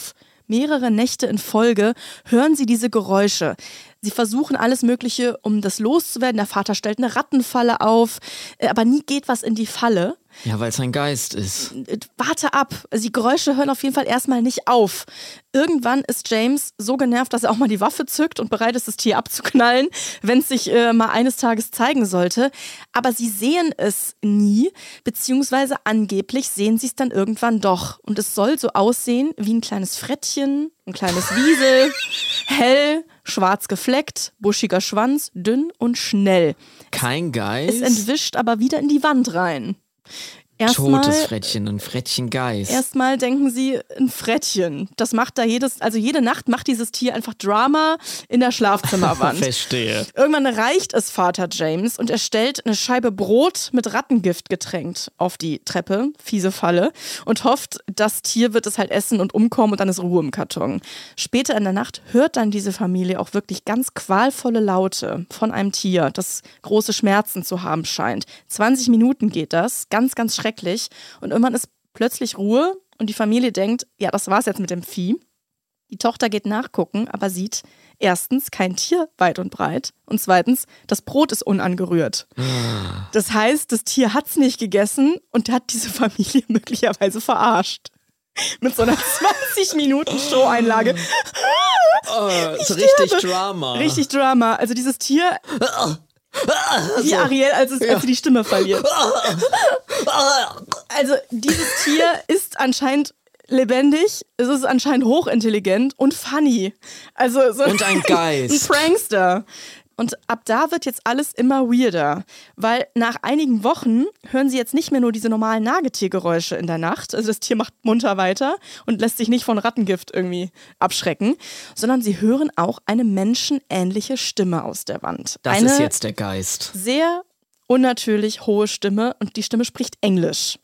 Mehrere Nächte in Folge hören sie diese Geräusche. Sie versuchen alles Mögliche, um das loszuwerden. Der Vater stellt eine Rattenfalle auf, aber nie geht was in die Falle. Ja, weil es ein Geist ist. Warte ab. Also die Geräusche hören auf jeden Fall erstmal nicht auf. Irgendwann ist James so genervt, dass er auch mal die Waffe zückt und bereit ist, das Tier abzuknallen, wenn es sich äh, mal eines Tages zeigen sollte. Aber sie sehen es nie, beziehungsweise angeblich sehen sie es dann irgendwann doch. Und es soll so aussehen wie ein kleines Frettchen, ein kleines Wiesel, hell, schwarz gefleckt, buschiger Schwanz, dünn und schnell. Kein Geist? Es entwischt aber wieder in die Wand rein. Erstmal, Totes Frettchen, ein Frettchengeist. Erstmal denken sie, ein Frettchen. Das macht da jedes, also jede Nacht macht dieses Tier einfach Drama in der Schlafzimmerwand. Verstehe. Irgendwann reicht es Vater James und er stellt eine Scheibe Brot mit Rattengift getränkt auf die Treppe, fiese Falle, und hofft, das Tier wird es halt essen und umkommen und dann ist Ruhe im Karton. Später in der Nacht hört dann diese Familie auch wirklich ganz qualvolle Laute von einem Tier, das große Schmerzen zu haben scheint. zwanzig Minuten geht das, ganz, ganz schrecklich. Und irgendwann ist plötzlich Ruhe und die Familie denkt, ja, das war's jetzt mit dem Vieh. Die Tochter geht nachgucken, aber sieht erstens kein Tier weit und breit und zweitens, das Brot ist unangerührt. Das heißt, das Tier hat's nicht gegessen und hat diese Familie möglicherweise verarscht. Mit so einer zwanzig Minuten Show-Einlage. Oh, so richtig Drama. Richtig Drama. Also dieses Tier... Wie Ariel, als, es, als sie die Stimme verliert. Also dieses Tier ist anscheinend lebendig, es ist anscheinend hochintelligent und funny. Also so und ein Geist. Ein Prankster. Und ab da wird jetzt alles immer weirder, weil nach einigen Wochen hören sie jetzt nicht mehr nur diese normalen Nagetiergeräusche in der Nacht, also das Tier macht munter weiter und lässt sich nicht von Rattengift irgendwie abschrecken, sondern sie hören auch eine menschenähnliche Stimme aus der Wand. Das eine ist jetzt der Geist. Sehr unnatürlich hohe Stimme und die Stimme spricht Englisch.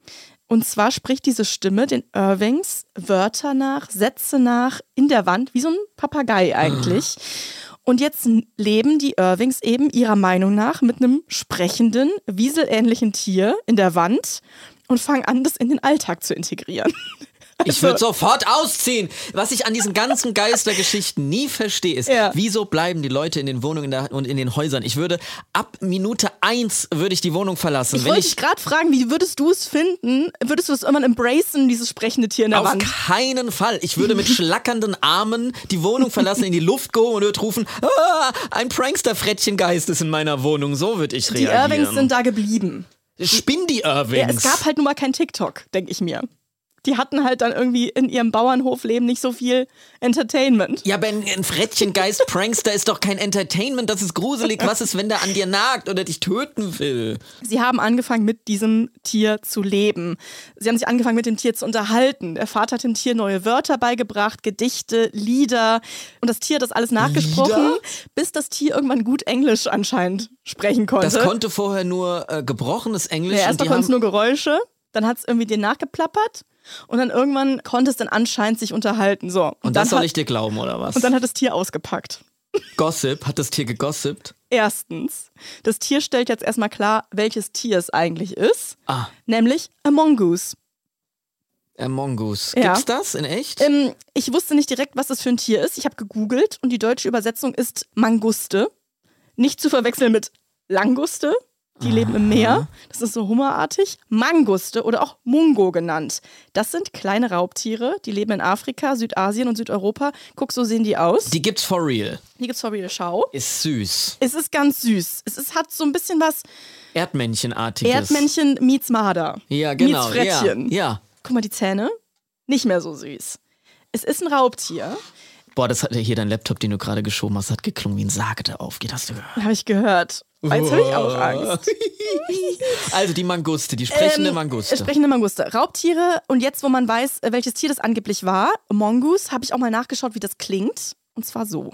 Und zwar spricht diese Stimme den Irvings Wörter nach, Sätze nach in der Wand, wie so ein Papagei eigentlich. Und jetzt leben die Irvings eben ihrer Meinung nach mit einem sprechenden, wieselähnlichen Tier in der Wand und fangen an, das in den Alltag zu integrieren. Ich würde sofort ausziehen. Was ich an diesen ganzen Geistergeschichten nie verstehe, ist, ja. wieso bleiben die Leute in den Wohnungen da und in den Häusern? Ich würde, ab Minute eins würde ich die Wohnung verlassen. Ich Wenn wollte ich dich gerade fragen, wie würdest du es finden? Würdest du es irgendwann embracen, dieses sprechende Tier in der auf Wand? Auf keinen Fall. Ich würde mit schlackernden Armen die Wohnung verlassen, in die Luft gehen und würde rufen, ah, ein Prankster-Frettchengeist ist in meiner Wohnung. So würde ich reagieren. Die Irvings sind da geblieben. Spinn die Irvings. Ja, es gab halt nun mal kein TikTok, denke ich mir. Die hatten halt dann irgendwie in ihrem Bauernhofleben nicht so viel Entertainment. Ja, aber ein, ein Frettchengeist-Prankster ist doch kein Entertainment, das ist gruselig. Was ist, wenn der an dir nagt oder dich töten will? Sie haben angefangen, mit diesem Tier zu leben. Sie haben sich angefangen, mit dem Tier zu unterhalten. Der Vater hat dem Tier neue Wörter beigebracht, Gedichte, Lieder. Und das Tier hat das alles nachgesprochen, Lieder? bis das Tier irgendwann gut Englisch anscheinend sprechen konnte. Das konnte vorher nur äh, gebrochenes Englisch. Ja, erstmal konnte es nur Geräusche, dann hat es irgendwie dir nachgeplappert. Und dann irgendwann konnte es dann anscheinend sich unterhalten. So. Und, und dann das soll hat, ich dir glauben, oder was? Und dann hat das Tier ausgepackt. Gossip? Hat das Tier gegossipt? Erstens, das Tier stellt jetzt erstmal klar, welches Tier es eigentlich ist. Ah. Nämlich a Mongoose. A Mongoose. Ja. Gibt's das in echt? Ähm, ich wusste nicht direkt, was das für ein Tier ist. Ich habe gegoogelt und die deutsche Übersetzung ist Manguste. Nicht zu verwechseln mit Languste. Die leben im Meer. Das ist so hummerartig. Manguste oder auch Mungo genannt. Das sind kleine Raubtiere, die leben in Afrika, Südasien und Südeuropa. Guck, so sehen die aus. Die gibt's for real. Die gibt's for real. Schau. Ist süß. Es ist ganz süß. Es ist, hat so ein bisschen was Erdmännchenartiges. Erdmännchen meets Marder. Ja, genau. Meets Frettchen. Ja, ja. Guck mal, die Zähne. Nicht mehr so süß. Es ist ein Raubtier. Boah, das hat hier dein Laptop, den du gerade geschoben hast, hat geklungen wie ein Sarg, der aufgeht. Hast du gehört? Habe ich gehört. Jetzt habe ich auch Angst. Also die Manguste, die sprechende ähm, Manguste. Sprechende Manguste. Raubtiere. Und jetzt, wo man weiß, welches Tier das angeblich war, Mongoose, habe ich auch mal nachgeschaut, wie das klingt. Und zwar so.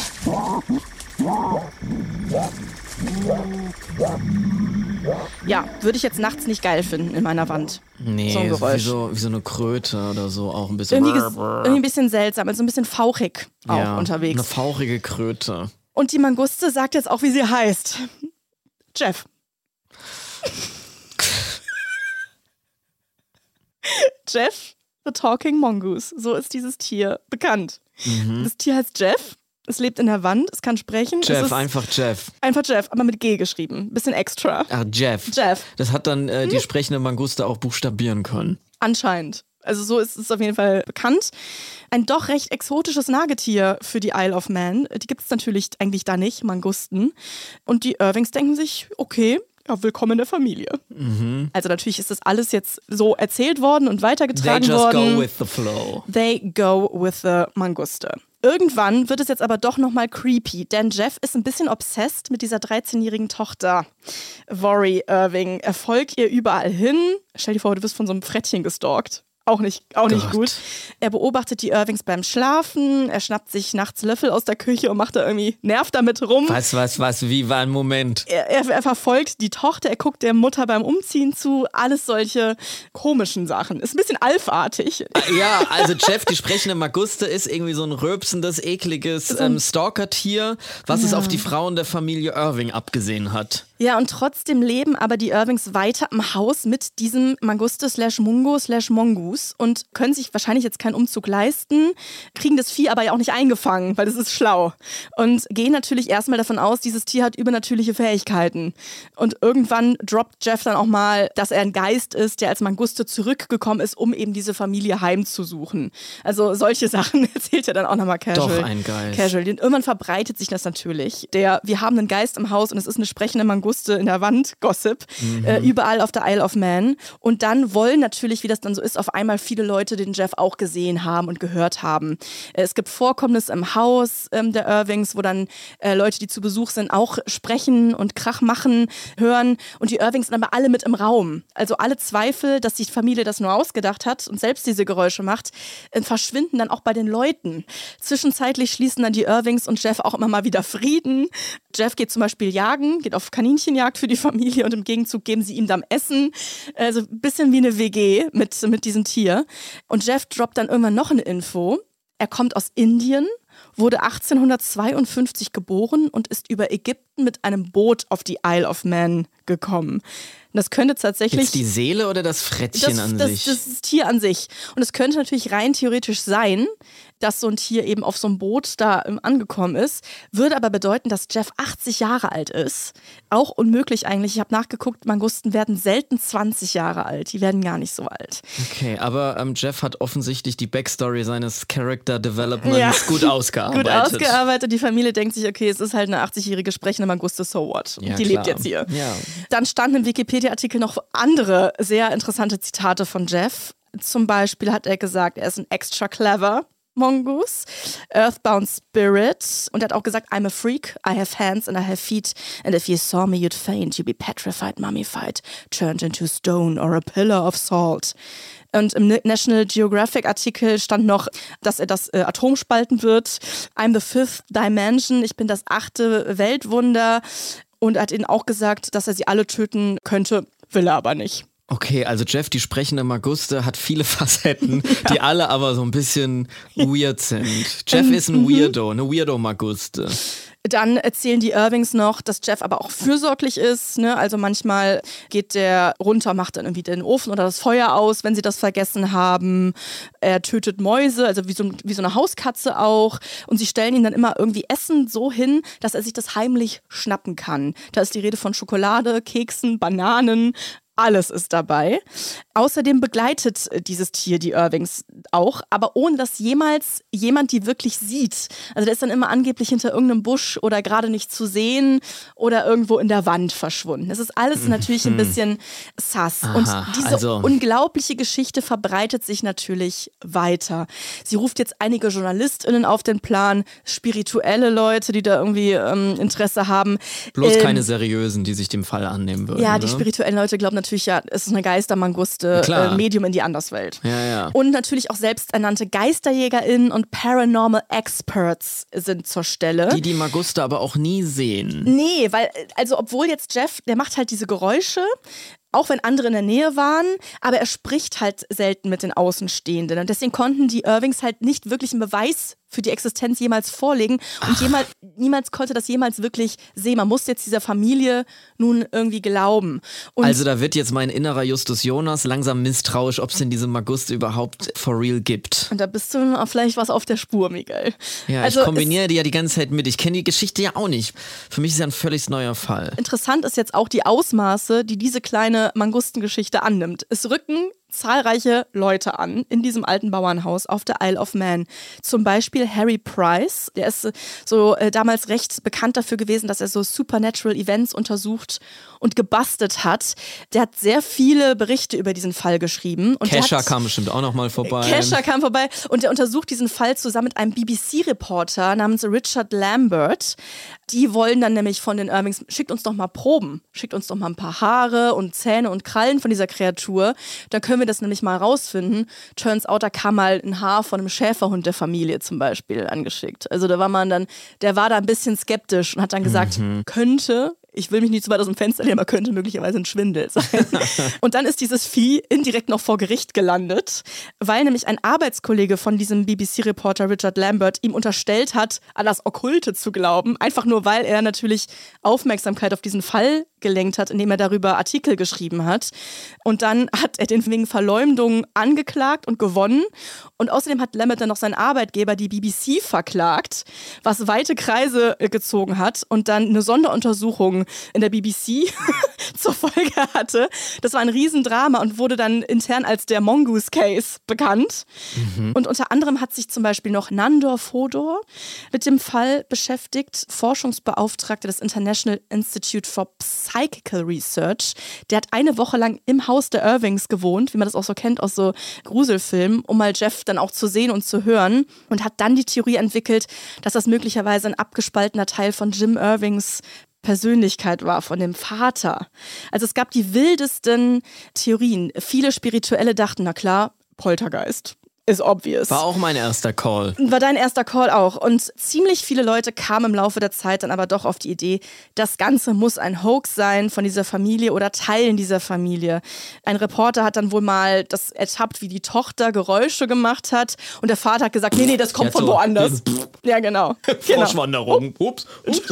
Ja, würde ich jetzt nachts nicht geil finden in meiner Wand. Nee, so ein Geräusch. Wie, so, wie so eine Kröte oder so, auch ein bisschen. Irgendwie, irgendwie ein bisschen seltsam, also ein bisschen fauchig auch ja, unterwegs. Eine fauchige Kröte. Und die Manguste sagt jetzt auch, wie sie heißt. Jeff. Jeff the Talking Mongoose. So ist dieses Tier bekannt. Mhm. Das Tier heißt Jeff. Es lebt in der Wand, es kann sprechen. Jeff, es ist einfach Jeff. Einfach Jeff, aber mit G geschrieben. Bisschen extra. Ach, Jeff. Jeff. Das hat dann äh, die hm? sprechende Manguste auch buchstabieren können. Anscheinend. Also so ist es auf jeden Fall bekannt. Ein doch recht exotisches Nagetier für die Isle of Man. Die gibt es natürlich eigentlich da nicht, Mangusten. Und die Irvings denken sich, okay, ja, willkommen in der Familie. Mhm. Also natürlich ist das alles jetzt so erzählt worden und weitergetragen They just worden. go with the flow. They go with the Manguste. Irgendwann wird es jetzt aber doch nochmal creepy, denn Jeff ist ein bisschen obsessed mit dieser dreizehnjährigen Tochter. Vori Irving. Er folgt ihr überall hin. Stell dir vor, du wirst von so einem Frettchen gestalkt. Auch nicht, auch nicht gut. Er beobachtet die Irvings beim Schlafen, er schnappt sich nachts Löffel aus der Küche und macht da irgendwie, nervt damit rum. Was, was, was, wie war ein Moment? Er, er, er verfolgt die Tochter, er guckt der Mutter beim Umziehen zu, alles solche komischen Sachen. Ist ein bisschen alfartig. Ja, also Jeff, die sprechende Manguste, ist irgendwie so ein rülpsendes, ekliges ähm, Stalker-Tier, was ja. es auf die Frauen der Familie Irving abgesehen hat. Ja, und trotzdem leben aber die Irvings weiter im Haus mit diesem Manguste slash Mungo slash Mongoose und können sich wahrscheinlich jetzt keinen Umzug leisten, kriegen das Vieh aber ja auch nicht eingefangen, weil das ist schlau. Und gehen natürlich erstmal davon aus, dieses Tier hat übernatürliche Fähigkeiten. Und irgendwann droppt Jeff dann auch mal, dass er ein Geist ist, der als Manguste zurückgekommen ist, um eben diese Familie heimzusuchen. Also solche Sachen erzählt er dann auch nochmal casual. Doch, ein Geist. Casual. Und irgendwann verbreitet sich das natürlich. Der, wir haben einen Geist im Haus und es ist eine sprechende Manguste in der Wand, Gossip, mhm. äh, überall auf der Isle of Man. Und dann wollen natürlich, wie das dann so ist, auf einmal viele Leute den Jeff auch gesehen haben und gehört haben. Äh, es gibt Vorkommnisse im Haus ähm, der Irvings, wo dann äh, Leute, die zu Besuch sind, auch sprechen und Krach machen, hören. Und die Irvings sind aber alle mit im Raum. Also alle Zweifel, dass die Familie das nur ausgedacht hat und selbst diese Geräusche macht, äh, verschwinden dann auch bei den Leuten. Zwischenzeitlich schließen dann die Irvings und Jeff auch immer mal wieder Frieden. Jeff geht zum Beispiel jagen, geht auf Kaninchenjagd für die Familie und im Gegenzug geben sie ihm dann Essen. Also ein bisschen wie eine W G mit, mit diesem Tier. Und Jeff droppt dann irgendwann noch eine Info. Er kommt aus Indien, wurde achtzehnhundertzweiundfünfzig geboren und ist über Ägypten mit einem Boot auf die Isle of Man gekommen. Und das könnte tatsächlich... Jetzt die Seele oder das Frettchen das, an das, sich? Das, das, das Tier an sich. Und es könnte natürlich rein theoretisch sein, dass so ein Tier eben auf so einem Boot da ähm, angekommen ist. Würde aber bedeuten, dass Jeff achtzig Jahre alt ist. Auch unmöglich eigentlich. Ich habe nachgeguckt, Mangusten werden selten zwanzig Jahre alt. Die werden gar nicht so alt. Okay, aber ähm, Jeff hat offensichtlich die Backstory seines Character Developments ja. gut ausgearbeitet. Gut ausgearbeitet. Die Familie denkt sich, okay, es ist halt eine achtzigjährige sprechende Manguste, so what? Ja, die klar. lebt jetzt hier. Ja. Dann standen im Wikipedia-Artikel noch andere sehr interessante Zitate von Jeff. Zum Beispiel hat er gesagt, er ist ein extra clever Mongoose, Earthbound Spirit. Und er hat auch gesagt, I'm a freak, I have hands and I have feet. And if you saw me, you'd faint, you'd be petrified, mummified, turned into stone or a pillar of salt. Und im National Geographic Artikel stand noch, dass er das äh, Atom spalten wird. I'm the fifth dimension, ich bin das achte Weltwunder. Und er hat ihnen auch gesagt, dass er sie alle töten könnte, will er aber nicht. Okay, also Jeff, die sprechende Manguste, hat viele Facetten, ja. die alle aber so ein bisschen weird sind. Jeff ist ein Weirdo, eine Weirdo-Manguste. Dann erzählen die Irvings noch, dass Jeff aber auch fürsorglich ist. Ne? Also manchmal geht der runter, macht dann irgendwie den Ofen oder das Feuer aus, wenn sie das vergessen haben. Er tötet Mäuse, also wie so, wie so eine Hauskatze auch. Und sie stellen ihm dann immer irgendwie Essen so hin, dass er sich das heimlich schnappen kann. Da ist die Rede von Schokolade, Keksen, Bananen. Alles ist dabei. Außerdem begleitet dieses Tier die Irvings auch, aber ohne dass jemals jemand die wirklich sieht. Also der ist dann immer angeblich hinter irgendeinem Busch oder gerade nicht zu sehen oder irgendwo in der Wand verschwunden. Das ist alles natürlich ein bisschen sus. Aha, und diese also. unglaubliche Geschichte verbreitet sich natürlich weiter. Sie ruft jetzt einige JournalistInnen auf den Plan, spirituelle Leute, die da irgendwie ähm, Interesse haben. Bloß ähm, keine seriösen, die sich dem Fall annehmen würden. Ja, die ne? spirituellen Leute glauben natürlich, ja, es ist eine Geistermanguste, äh, Medium in die Anderswelt. Ja, ja. Und natürlich auch selbsternannte GeisterjägerInnen und Paranormal Experts sind zur Stelle. Die die Manguste aber auch nie sehen. Nee, weil, also obwohl jetzt Jeff, der macht halt diese Geräusche, auch wenn andere in der Nähe waren, aber er spricht halt selten mit den Außenstehenden. Und deswegen konnten die Irvings halt nicht wirklich einen Beweis für die Existenz jemals vorlegen und jemals, niemals konnte das jemals wirklich sehen. Man musste jetzt dieser Familie nun irgendwie glauben. Und also da wird jetzt mein innerer Justus Jonas langsam misstrauisch, ob es denn diese Maguste überhaupt for real gibt. Und da bist du vielleicht was auf der Spur, Miguel. Ja, also ich kombiniere die ja die ganze Zeit mit. Ich kenne die Geschichte ja auch nicht. Für mich ist ja ein völlig neuer Fall. Interessant ist jetzt auch die Ausmaße, die diese kleine Mangustengeschichte annimmt. Es rücken zahlreiche Leute an in diesem alten Bauernhaus auf der Isle of Man. Zum Beispiel Harry Price, der ist so äh, damals recht bekannt dafür gewesen, dass er so Supernatural Events untersucht und gebastelt hat. Der hat sehr viele Berichte über diesen Fall geschrieben. Und Kesha hat, kam bestimmt auch noch mal vorbei. Kesha kam vorbei und der untersucht diesen Fall zusammen mit einem B B C-Reporter namens Richard Lambert. Die wollen dann nämlich von den Irvings, schickt uns doch mal Proben, schickt uns doch mal ein paar Haare und Zähne und Krallen von dieser Kreatur. Dann können wir das nämlich mal rausfinden. Turns out, da kam mal ein Haar von einem Schäferhund der Familie zum Beispiel angeschickt. Also da war man dann, der war da ein bisschen skeptisch und hat dann gesagt, mhm. könnte, ich will mich nicht zu weit aus dem Fenster lehnen, aber könnte möglicherweise ein Schwindel sein. Und dann ist dieses Vieh indirekt noch vor Gericht gelandet, weil nämlich ein Arbeitskollege von diesem B B C-Reporter Richard Lambert ihm unterstellt hat, an das Okkulte zu glauben, einfach nur weil er natürlich Aufmerksamkeit auf diesen Fall gelenkt hat, indem er darüber Artikel geschrieben hat. Und dann hat er den wegen Verleumdung angeklagt und gewonnen. Und außerdem hat Lambert dann noch seinen Arbeitgeber, die B B C, verklagt, was weite Kreise gezogen hat und dann eine Sonderuntersuchung in der B B C zur Folge hatte. Das war ein Riesendrama und wurde dann intern als der Mongoose Case bekannt. Mhm. Und unter anderem hat sich zum Beispiel noch Nandor Fodor mit dem Fall beschäftigt, Forschungsbeauftragter des International Institute for Psychical Research. Der hat eine Woche lang im Haus der Irvings gewohnt, wie man das auch so kennt aus so Gruselfilmen, um mal Jeff dann auch zu sehen und zu hören, und hat dann die Theorie entwickelt, dass das möglicherweise ein abgespaltener Teil von Jim Irvings Persönlichkeit war, von dem Vater. Also es gab die wildesten Theorien. Viele Spirituelle dachten, na klar, Poltergeist. Ist obvious. War auch mein erster Call. War dein erster Call auch. Und ziemlich viele Leute kamen im Laufe der Zeit dann aber doch auf die Idee, das Ganze muss ein Hoax sein von dieser Familie oder Teilen dieser Familie. Ein Reporter hat dann wohl mal das ertappt, wie die Tochter Geräusche gemacht hat, und der Vater hat gesagt, nee, nee, das kommt von so woanders. Ja, genau. Froschwanderung. Genau. Ups. Ups.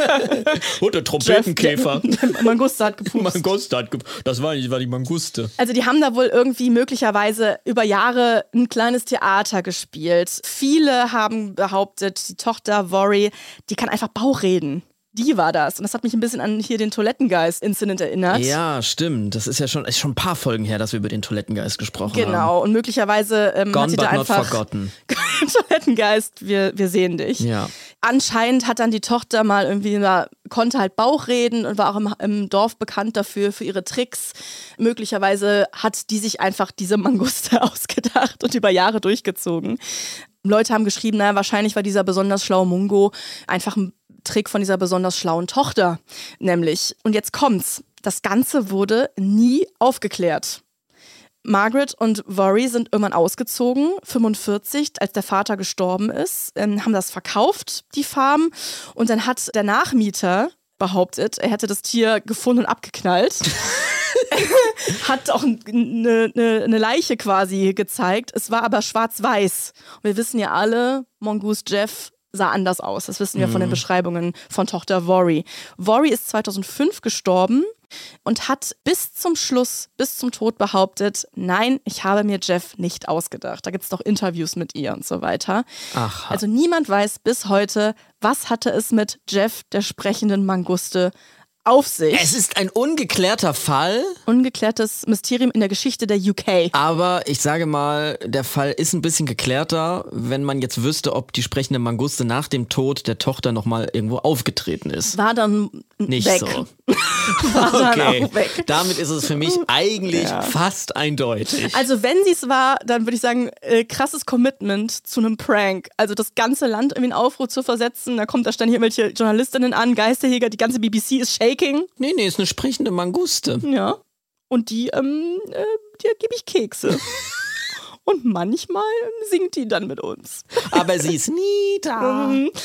Und der Trompetenkäfer. Jeff, Manguste hat gepupst. Manguste hat gepupst. Das war nicht, war die Manguste. Also die haben da wohl irgendwie möglicherweise über Jahre ein kleines Theater gespielt. Viele haben behauptet, die Tochter Vori, die kann einfach Bauchreden. Die war das. Und das hat mich ein bisschen an hier den Toilettengeist-Incident erinnert. Ja, stimmt. Das ist ja schon, ist schon ein paar Folgen her, dass wir über den Toilettengeist gesprochen genau. haben. Genau. Und möglicherweise ähm, Gone hat sie but da einfach not forgotten. Toilettengeist, wir, wir sehen dich. Ja. Anscheinend hat dann die Tochter mal irgendwie, na, konnte halt Bauch reden und war auch im, im Dorf bekannt dafür, für ihre Tricks. Möglicherweise hat die sich einfach diese Manguste ausgedacht und über Jahre durchgezogen. Leute haben geschrieben, naja, wahrscheinlich war dieser besonders schlaue Mungo einfach ein Trick von dieser besonders schlauen Tochter. Nämlich, und jetzt kommt's, das Ganze wurde nie aufgeklärt. Margaret und Vori sind irgendwann ausgezogen, fünfundvierzig, als der Vater gestorben ist, ähm, haben das verkauft, die Farm, und dann hat der Nachmieter behauptet, er hätte das Tier gefunden und abgeknallt. Hat auch eine ne, ne Leiche quasi gezeigt, es war aber schwarz-weiß. Und wir wissen ja alle, Mongoose Jeff sah anders aus. Das wissen wir mhm. von den Beschreibungen von Tochter Vori. Vori ist zweitausendfünf gestorben und hat bis zum Schluss, bis zum Tod behauptet, nein, ich habe mir Jeff nicht ausgedacht. Da gibt es doch Interviews mit ihr und so weiter. Aha. Also niemand weiß bis heute, was hatte es mit Jeff, der sprechenden Manguste, auf sich. Es ist ein ungeklärter Fall. Ungeklärtes Mysterium in der Geschichte der U K. Aber ich sage mal, der Fall ist ein bisschen geklärter, wenn man jetzt wüsste, ob die sprechende Manguste nach dem Tod der Tochter nochmal irgendwo aufgetreten ist. War dann nicht weg. so. War dann okay, auch weg. Damit ist es für mich eigentlich ja. fast eindeutig. Also wenn sie es war, dann würde ich sagen, äh, krasses Commitment zu einem Prank. Also das ganze Land irgendwie in Aufruhr zu versetzen, da kommt da ständig irgendwelche Journalistinnen an, Geisterjäger, die ganze B B C ist shaking. Nee, nee, ist eine sprechende Manguste. Ja. Und die, ähm, äh, der gebe ich Kekse. Und manchmal singt die dann mit uns. Aber sie ist nie da.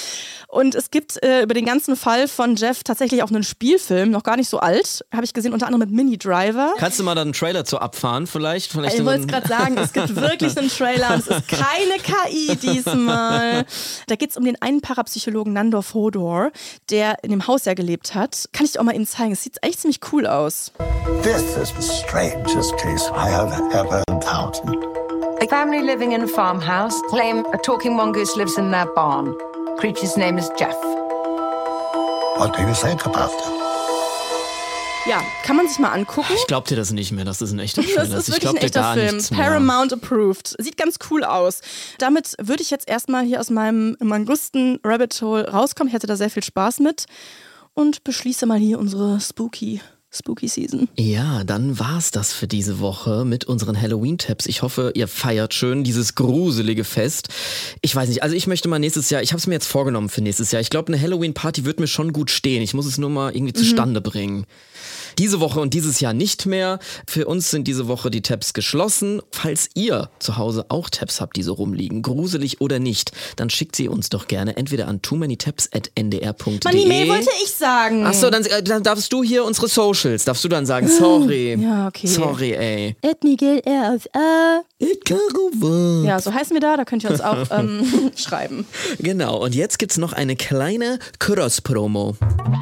Und es gibt äh, über den ganzen Fall von Jeff tatsächlich auch einen Spielfilm, noch gar nicht so alt, habe ich gesehen, unter anderem mit Mini Driver. Kannst du mal dann einen Trailer zu abfahren vielleicht? vielleicht ich wollte es gerade sagen, es gibt wirklich einen Trailer und es ist keine K I diesmal. Da geht es um den einen Parapsychologen Nandor Fodor, der in dem Haus ja gelebt hat. Kann ich dir auch mal eben zeigen, es sieht echt ziemlich cool aus. This is the strangest case I have ever encountered. A family living in a farmhouse claim a talking mongoose lives in their barn. Creature's name is Jeff. What do you think about it? Ja, kann man sich mal angucken. Ich glaub dir das nicht mehr, das ist ein echter Film. Das ist wirklich ein echter Film. Paramount approved. Sieht ganz cool aus. Damit würde ich jetzt erstmal hier aus meinem Mangusten Rabbit Hole rauskommen. Ich hatte da sehr viel Spaß mit und beschließe mal hier unsere Spooky Spooky Season. Ja, dann war's das für diese Woche mit unseren Halloween-Tabs. Ich hoffe, ihr feiert schön dieses gruselige Fest. Ich weiß nicht, also ich möchte mal nächstes Jahr, ich habe es mir jetzt vorgenommen für nächstes Jahr. Ich glaube, eine Halloween-Party wird mir schon gut stehen. Ich muss es nur mal irgendwie zustande mhm. bringen. Diese Woche und dieses Jahr nicht mehr. Für uns sind diese Woche die Tabs geschlossen. Falls ihr zu Hause auch Tabs habt, die so rumliegen, gruselig oder nicht, dann schickt sie uns doch gerne entweder an too many tabs at n d r punkt d e. Manni, wollte ich sagen. Achso, dann, dann darfst du hier unsere Socials, darfst du dann sagen, sorry. Ja, okay. Sorry, ey. Ed Miguel R aus A. Ed Caravan. Ja, so heißen wir da, da könnt ihr uns auch ähm, schreiben. Genau, und jetzt gibt's noch eine kleine Cross-Promo.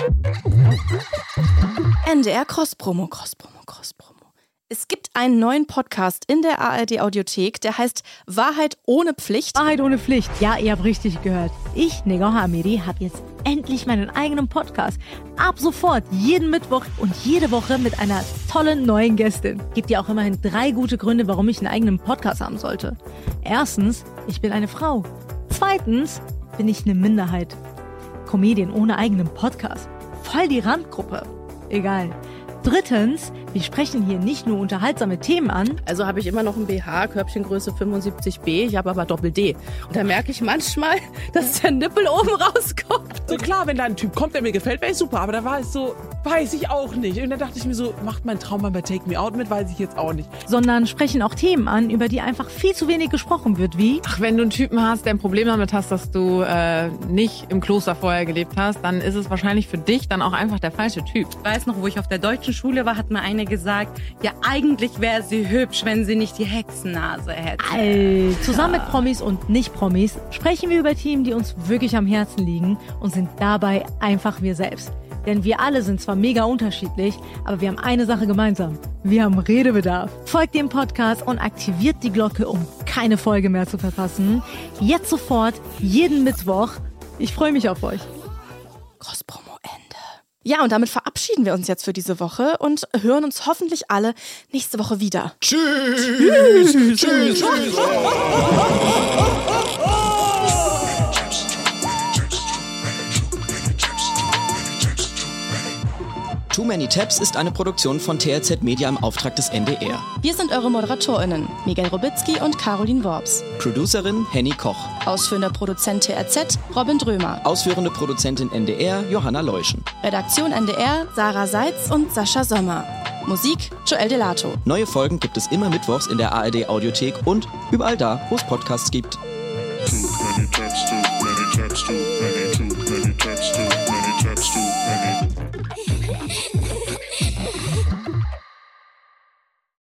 N D R Cross-Promo, Cross-Promo, Cross-Promo. Es gibt einen neuen Podcast in der A R D-Audiothek, der heißt Wahrheit ohne Pflicht. Wahrheit ohne Pflicht. Ja, ihr habt richtig gehört. Ich, Negar Hamidi, habe jetzt endlich meinen eigenen Podcast. Ab sofort, jeden Mittwoch und jede Woche mit einer tollen neuen Gästin. Gibt ja auch immerhin drei gute Gründe, warum ich einen eigenen Podcast haben sollte. Erstens, ich bin eine Frau. Zweitens, bin ich eine Minderheit. Comedian ohne eigenen Podcast. Voll die Randgruppe. Egal. Drittens, wir sprechen hier nicht nur unterhaltsame Themen an. Also habe ich immer noch ein B H, Körbchengröße fünfundsiebzig B, ich habe aber Doppel-D. Und da merke ich manchmal, dass der Nippel oben rauskommt. So klar, wenn da ein Typ kommt, der mir gefällt, wäre ich super. Aber da war es so, weiß ich auch nicht. Und dann dachte ich mir so, macht mein Trauma bei Take Me Out mit, weiß ich jetzt auch nicht. Sondern sprechen auch Themen an, über die einfach viel zu wenig gesprochen wird, wie... Ach, wenn du einen Typen hast, der ein Problem damit hast, dass du äh, nicht im Kloster vorher gelebt hast, dann ist es wahrscheinlich für dich dann auch einfach der falsche Typ. Ich weiß noch, wo ich auf der deutschen Schule war, hat mir eine gesagt, ja, eigentlich wäre sie hübsch, wenn sie nicht die Hexennase hätte. Alter. Zusammen mit Promis und Nicht-Promis sprechen wir über Themen, die uns wirklich am Herzen liegen und sind dabei einfach wir selbst. Denn wir alle sind zwar mega unterschiedlich, aber wir haben eine Sache gemeinsam. Wir haben Redebedarf. Folgt dem Podcast und aktiviert die Glocke, um keine Folge mehr zu verpassen. Jetzt sofort, jeden Mittwoch. Ich freue mich auf euch. Cross-Promo Ende. Ja, und damit verabschieden wir uns jetzt für diese Woche und hören uns hoffentlich alle nächste Woche wieder. Tschüss! Tschüss! Tschüss! Tschüss. Too Many Tabs ist eine Produktion von T R Z Media im Auftrag des N D R. Wir sind eure ModeratorInnen, Miguel Robitzky und Caroline Worps. Producerin Henny Koch. Ausführender Produzent T R Z, Robin Drömer. Ausführende Produzentin N D R, Johanna Leuschen. Redaktion N D R, Sarah Seitz und Sascha Sommer. Musik, Joel Delato. Neue Folgen gibt es immer mittwochs in der A R D-Audiothek und überall da, wo es Podcasts gibt. Too many tabs, too many tabs, too many